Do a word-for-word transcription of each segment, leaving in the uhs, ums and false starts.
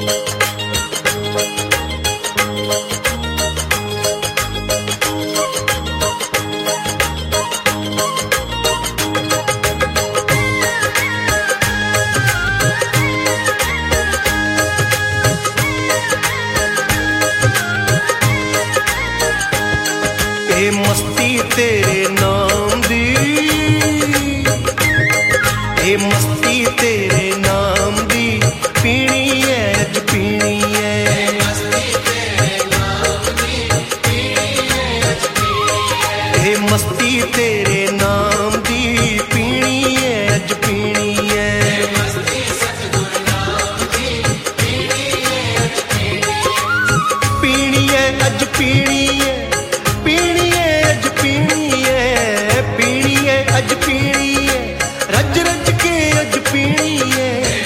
ए मस्ती तेरे नाम दी, ए मस्ती तेरे नाम दी पीनी है अज पीनी है। ए मस्ती तेरे नाम दी पीनी है अज पीनी है। पीनी है अज पीनी है, पीनी है अज पीनी है, पीनी है अज पीनी है, रज रज के अज पीनी है।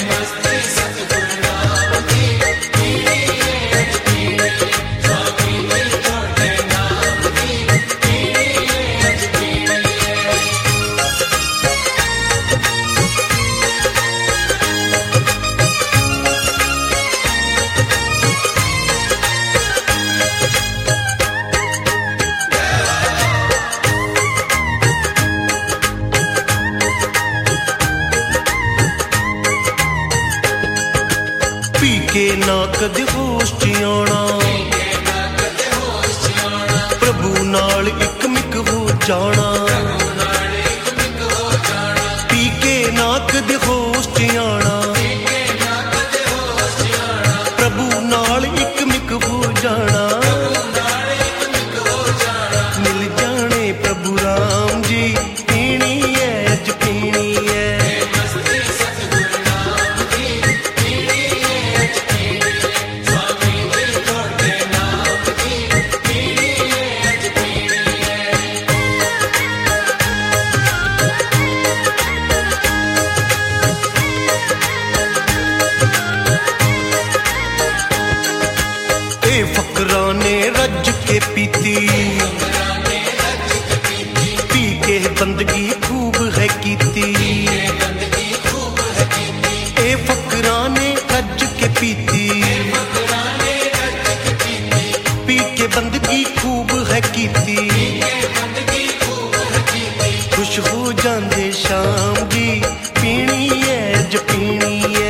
पी के ना कदे होश च आना, प्रभु नाल इक मिक हो जाना। पी के ना कदे होश च आना, प्रभु नाल इक मिक हो जाना। मिल जाने प्रभु राम जी पीनी है अज पीनी है। ए फकरा ने रज के पीती, पी के बंदगी खूब है कीती। ए फकरा ने रज के पीती, पी के बंदगी खूब है कीती। खुश हो जांदे शाम जी पीनी है अज पीनी है।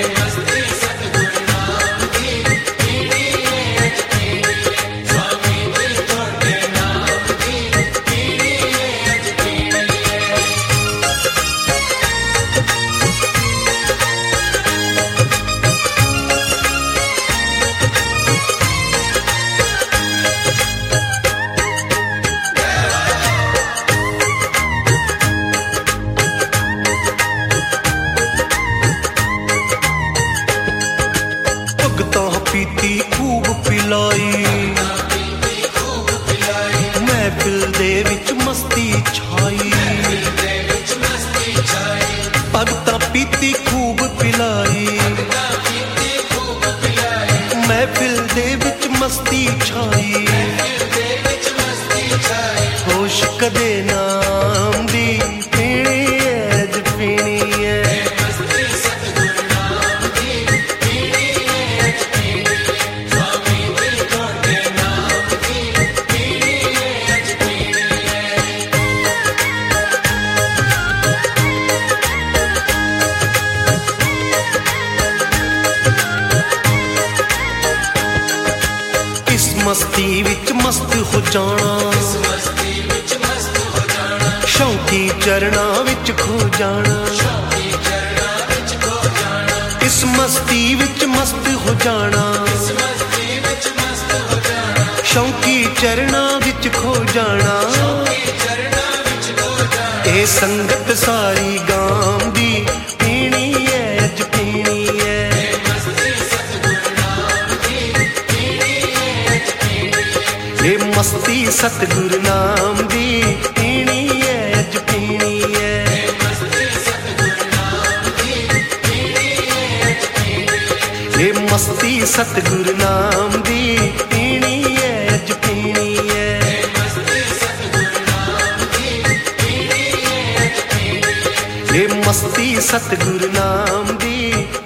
पीती खूब पिलाई, महफिल दे विच मस्ती छाई। भगतां पीती खूब पिलाई, महफिल दे विच मस्ती छाई। होश कदे नाम दी पीनी है अज पीनी है। मस्ती विच मस्त हो जाना, शौकी चरणा विच खो जाना। इस मस्ती विच मस्त हो जाना, शौकी चरणा विच खो जाना। ए संगत सारी गाम दी पीनी है अज पीनी है। ए मस्ती सतगुरु नाम दी पीनी है अज पीनी है। ए मस्ती सतगुरु नाम दी पीनी है अज पीनी है। ए मस्ती सतगुरु नाम दी